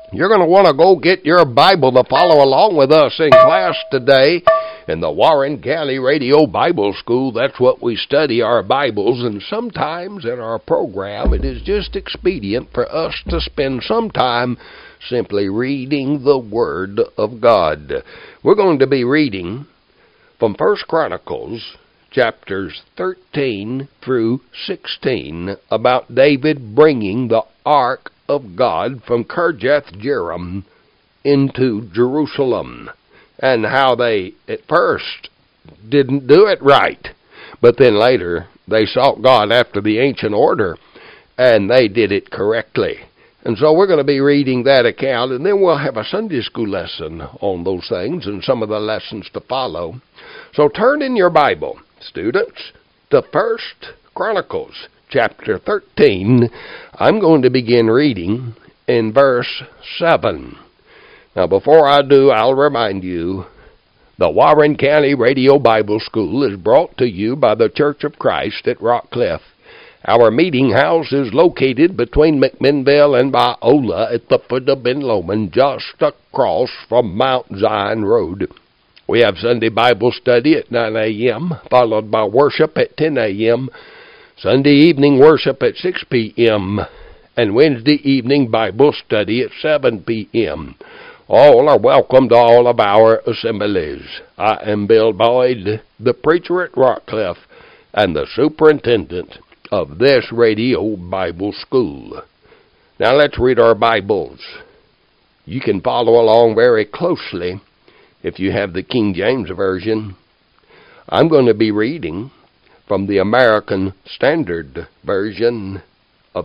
You're going to want to go get your Bible to follow along with us in class today in the Warren County Radio Bible School. That's what we study, our Bibles, and sometimes in our program it is just expedient for us to spend some time simply reading the Word of God. We're going to be reading from 1 Chronicles chapters 13 through 16 about David bringing the Ark of God from Kirjath-Jearim into Jerusalem, and how they at first didn't do it right, but then later they sought God after the ancient order, and they did it correctly. And so we're going to be reading that account, and then we'll have a Sunday school lesson on those things and some of the lessons to follow. So turn in your Bible, students, to 1 Chronicles chapter 13. I'm going to begin reading in verse 7. Now, before I do, I'll remind you, the Warren County Radio Bible School is brought to you by the Church of Christ at Rockcliffe. Our meeting house is located between McMinnville and Biola at the foot of Ben Lomond, just across from Mount Zion Road. We have Sunday Bible study at 9 a.m., followed by worship at 10 a.m., Sunday evening worship at 6 p.m., and Wednesday evening Bible study at 7 p.m. All are welcome to all of our assemblies. I am Bill Boyd, the preacher at Rockcliffe, and the superintendent of this radio Bible school. Now let's read our Bibles. You can follow along very closely if you have the King James Version. I'm going to be reading from the American Standard Version of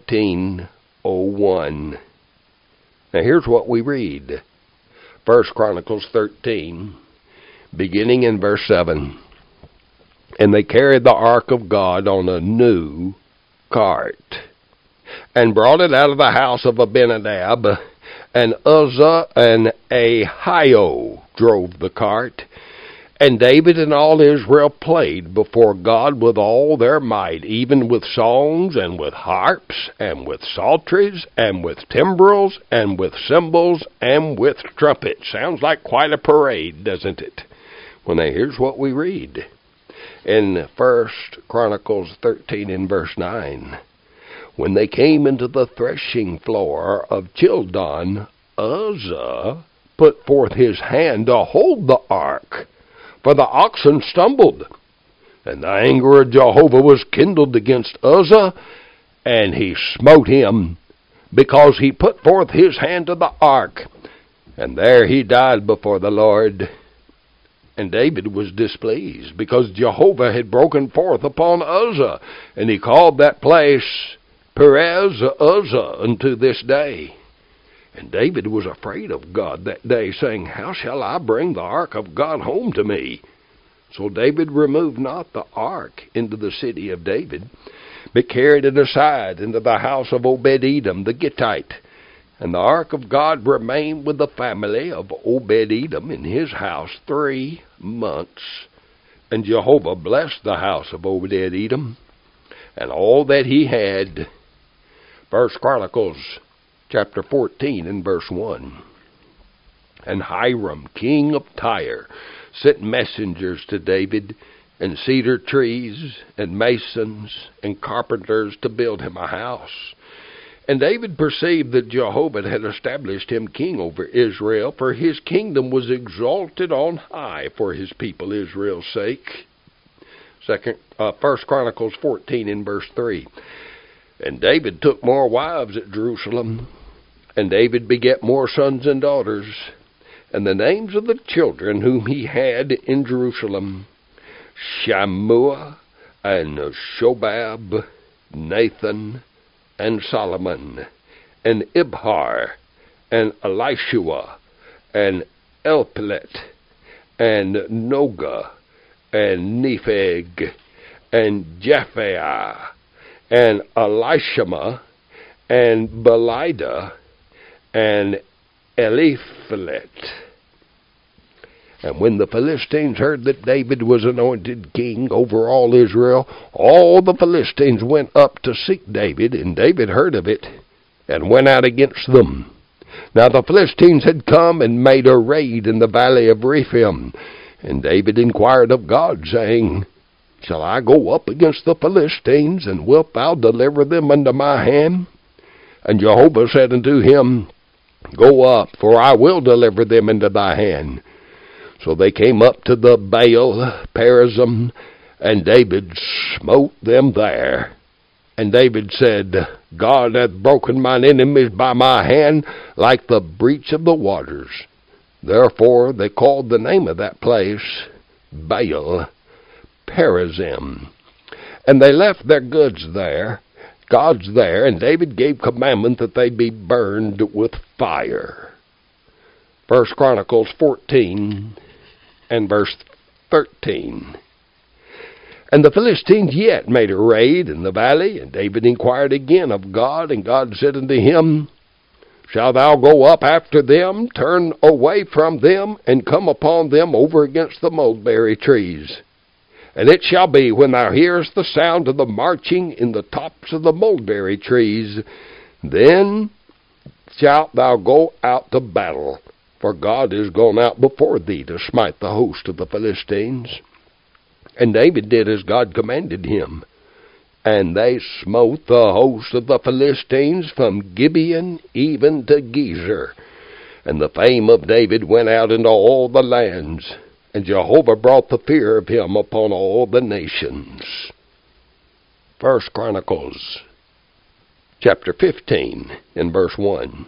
1901. Now here's what we read. 1 Chronicles 13, beginning in verse 7. And they carried the ark of God on a new cart, and brought it out of the house of Abinadab, and Uzzah and Ahio drove the cart. And David and all Israel played before God with all their might, even with songs, and with harps, and with psalteries, and with timbrels, and with cymbals, and with trumpets. Sounds like quite a parade, doesn't it? Well, now here's what we read in 1 Chronicles 13 and verse 9. When they came into the threshing floor of Childon, Uzzah put forth his hand to hold the ark, for the oxen stumbled. And the anger of Jehovah was kindled against Uzzah, and he smote him, because he put forth his hand to the ark. And there he died before the Lord. And David was displeased, because Jehovah had broken forth upon Uzzah, and he called that place Perez Uzzah unto this day. And David was afraid of God that day, saying, How shall I bring the ark of God home to me? So David removed not the ark into the city of David, but carried it aside into the house of Obed-Edom the Gittite. And the ark of God remained with the family of Obed-Edom in his house 3 months. And Jehovah blessed the house of Obed-Edom and all that he had. 1 Chronicles chapter 14 and verse 1. And Hiram, king of Tyre, sent messengers to David, and cedar trees, and masons, and carpenters to build him a house. And David perceived that Jehovah had established him king over Israel, for his kingdom was exalted on high for his people Israel's sake. 1 Chronicles 14 and verse 3. And David took more wives at Jerusalem, and David begat more sons and daughters. And the names of the children whom he had in Jerusalem, Shammua, and Shobab, Nathan, and Solomon, and Ibhar, and Elishua, and Elpelet, and Noga, and Nepheg, and Japhia, and Elishama, and Belida, and Eliphelet. And when the Philistines heard that David was anointed king over all Israel, all the Philistines went up to seek David, and David heard of it, and went out against them. Now the Philistines had come and made a raid in the valley of Rephaim. And David inquired of God, saying, Shall I go up against the Philistines, and wilt thou deliver them unto my hand? And Jehovah said unto him, Go up, for I will deliver them into thy hand. So they came up to the Baal Perazim, and David smote them there. And David said, God hath broken mine enemies by my hand, like the breach of the waters. Therefore they called the name of that place Baal Perazim. And they left their gods there, and David gave commandment that they be burned with fire. 1 Chronicles 14 and verse 13. And the Philistines yet made a raid in the valley, and David inquired again of God, and God said unto him, Shalt thou go up after them, turn away from them, and come upon them over against the mulberry trees? And it shall be, when thou hearest the sound of the marching in the tops of the mulberry trees, then shalt thou go out to battle, for God is gone out before thee to smite the host of the Philistines. And David did as God commanded him. And they smote the host of the Philistines from Gibeon even to Gezer. And the fame of David went out into all the lands. And Jehovah brought the fear of him upon all the nations. 1 Chronicles chapter 15 and verse 1.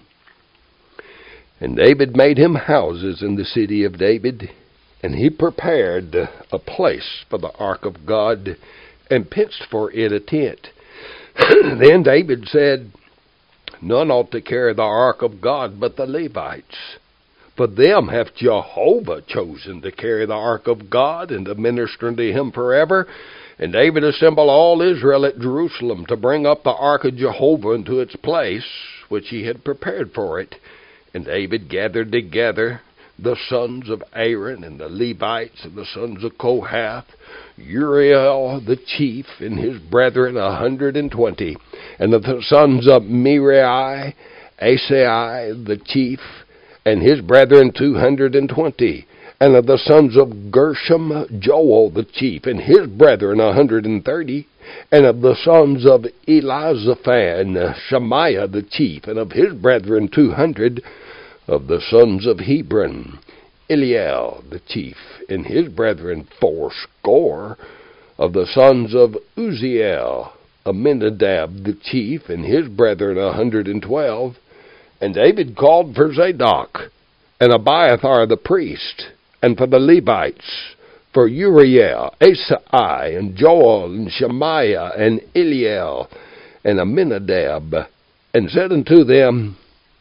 And David made him houses in the city of David, and he prepared a place for the ark of God, and pitched for it a tent. Then David said, None ought to carry the ark of God but the Levites. For them hath Jehovah chosen to carry the ark of God, and to minister unto him forever. And David assembled all Israel at Jerusalem, to bring up the ark of Jehovah into its place, which he had prepared for it. And David gathered together the sons of Aaron, and the Levites, and the sons of Kohath, Uriel the chief, and his brethren 120, and of the sons of Merari, Asai the chief, and his brethren 220, and of the sons of Gershom, Joel the chief, and his brethren 130, and of the sons of Elizaphan, Shemaiah the chief, and of his brethren 200, of the sons of Hebron, Eliel the chief, and his brethren 80, of the sons of Uzziel, Aminadab the chief, and his brethren 112. And David called for Zadok, and Abiathar the priest, and for the Levites, for Uriel, Asai, and Joel, and Shemaiah, and Eliel, and Aminadab, and said unto them,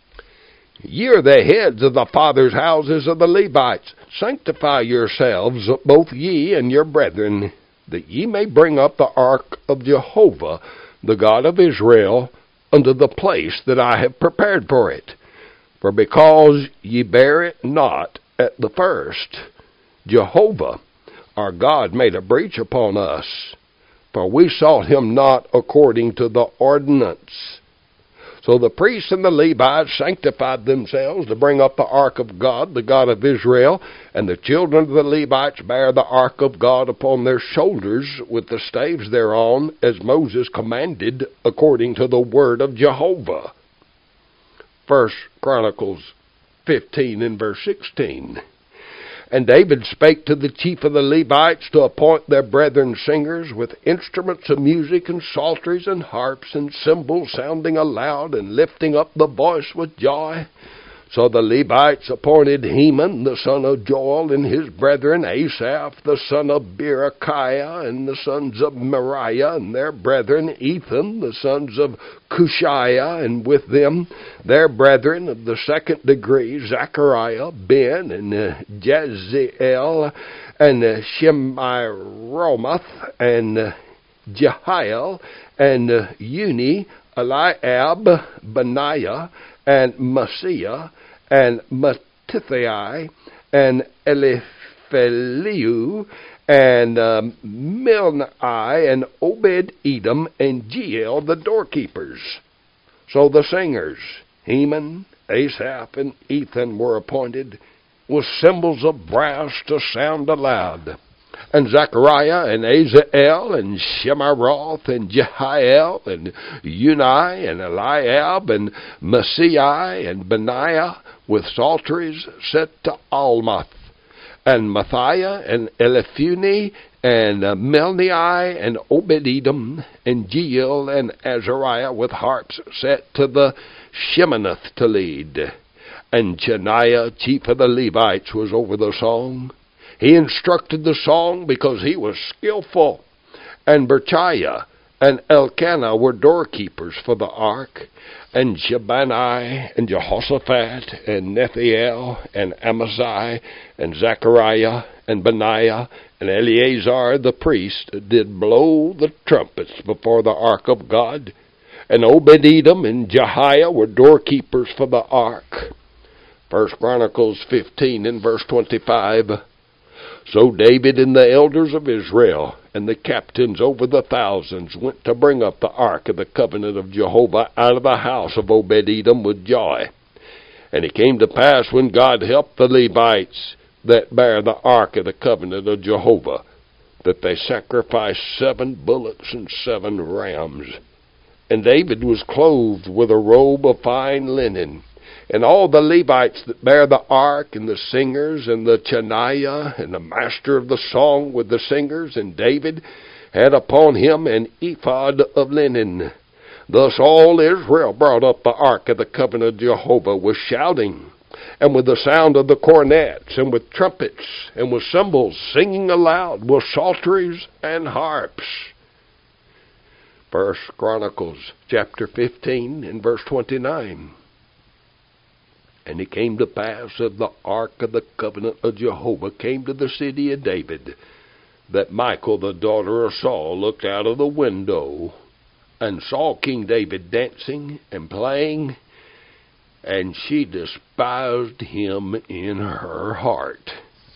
Ye are the heads of the fathers' houses of the Levites. Sanctify yourselves, both ye and your brethren, that ye may bring up the ark of Jehovah, the God of Israel, unto the place that I have prepared for it. For because ye bear it not at the first, Jehovah, our God, made a breach upon us, for we sought him not according to the ordinance. So the priests and the Levites sanctified themselves to bring up the ark of God, the God of Israel, and the children of the Levites bare the ark of God upon their shoulders with the staves thereon, as Moses commanded, according to the word of Jehovah. 1 Chronicles 15 and verse 16. And David spake to the chief of the Levites to appoint their brethren singers with instruments of music and psalteries and harps and cymbals sounding aloud and lifting up the voice with joy. So the Levites appointed Heman the son of Joel and his brethren, Asaph the son of Berechiah, and the sons of Meriah and their brethren, Ethan the sons of Cushiah, and with them their brethren of the second degree, Zechariah, Ben, and Jeziel, and Shemiromoth, and Jehiel, and Uni, Eliab, Benaiah, and Messiah, and Mattithai, and Elipheliu, and Milnai, and Obed-Edom, and Jeiel, the doorkeepers. So the singers, Heman, Asaph and Ethan were appointed, with cymbals of brass to sound aloud. And Zechariah and Azael and Shemaroth and Jehiel and Uni and Eliab and Maaseiah and Benaiah with psalteries set to Almoth, and Matthiah and Eliphuni and Melnei and Obed-Edom and Jeiel and Azariah with harps set to the Sheminith to lead. And Chaniah, chief of the Levites, was over the song. He instructed the song because he was skillful. And Berchiah and Elkanah were doorkeepers for the ark. And Shebani and Jehoshaphat and Nethiel and Amasai and Zechariah and Benaiah and Eleazar the priest did blow the trumpets before the ark of God. And Obed-Edom and Jehiah were doorkeepers for the ark. 1 Chronicles 15 and verse 25. So David and the elders of Israel and the captains over the thousands went to bring up the ark of the covenant of Jehovah out of the house of Obed-Edom with joy. And it came to pass, when God helped the Levites that bear the ark of the covenant of Jehovah, that they sacrificed 7 bullocks and 7 rams. And David was clothed with a robe of fine linen. And all the Levites that bear the ark, and the singers, and the Chaniah, and the master of the song with the singers, and David had upon him an ephod of linen. Thus all Israel brought up the ark of the covenant of Jehovah with shouting, and with the sound of the cornets, and with trumpets, and with cymbals, singing aloud, with psalteries and harps. 1 Chronicles chapter 15 and verse 29. And it came to pass, as the ark of the covenant of Jehovah came to the city of David, that Michal the daughter of Saul looked out of the window and saw King David dancing and playing, and she despised him in her heart.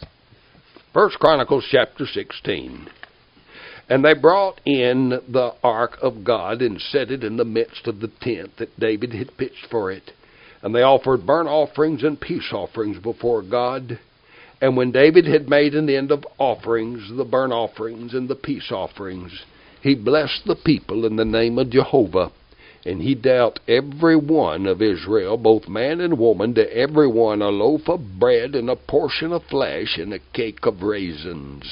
1 Chronicles chapter 16. And they brought in the ark of God and set it in the midst of the tent that David had pitched for it. And they offered burnt offerings and peace offerings before God. And when David had made an end of offerings, the burnt offerings and the peace offerings, he blessed the people in the name of Jehovah. And he dealt every one of Israel, both man and woman, to every one a loaf of bread and a portion of flesh and a cake of raisins.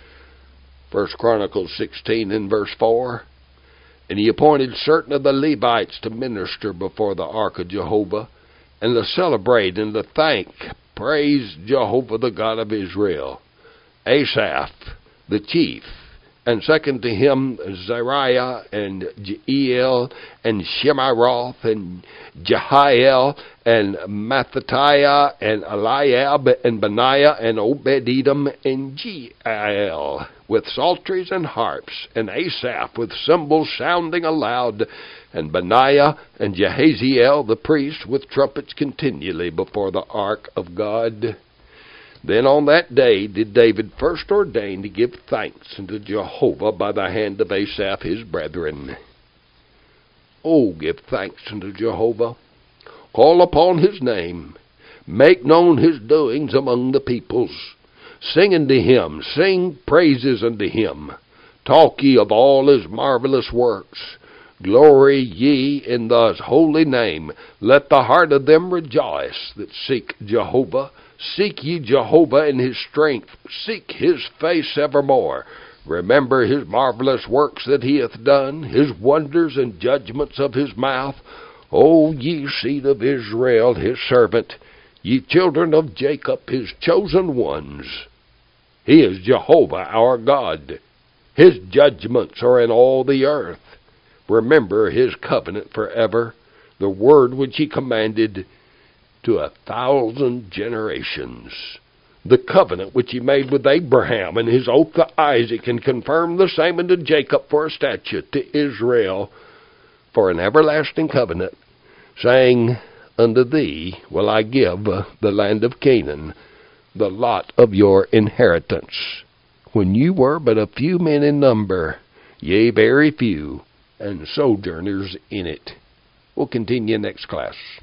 1 Chronicles 16 and verse 4. And he appointed certain of the Levites to minister before the ark of Jehovah, and to celebrate and to thank, praise Jehovah the God of Israel. Asaph, the chief, and second to him Zariah and Jeiel and Shemaroth and Jehiel and Matthiah and Eliab and Benaiah and Obed-Edom and Jeiel with psalteries and harps, and Asaph with cymbals sounding aloud, and Benaiah and Jehaziel the priest with trumpets continually before the ark of God. Then on that day did David first ordain to give thanks unto Jehovah by the hand of Asaph his brethren. Oh, give thanks unto Jehovah. Call upon his name. Make known his doings among the peoples. Sing unto him. Sing praises unto him. Talk ye of all his marvelous works. Glory ye in the holy name. Let the heart of them rejoice that seek Jehovah. Seek ye Jehovah in his strength. Seek his face evermore. Remember his marvelous works that he hath done, his wonders and judgments of his mouth. O ye seed of Israel, his servant, ye children of Jacob, his chosen ones. He is Jehovah our God. His judgments are in all the earth. Remember his covenant forever, the word which he commanded to 1,000 generations. The covenant which he made with Abraham, and his oath to Isaac, and confirmed the same unto Jacob for a statute, to Israel for an everlasting covenant, saying, Unto thee will I give the land of Canaan, the lot of your inheritance, when you were but a few men in number, yea, very few, and sojourners in it. We'll continue next class.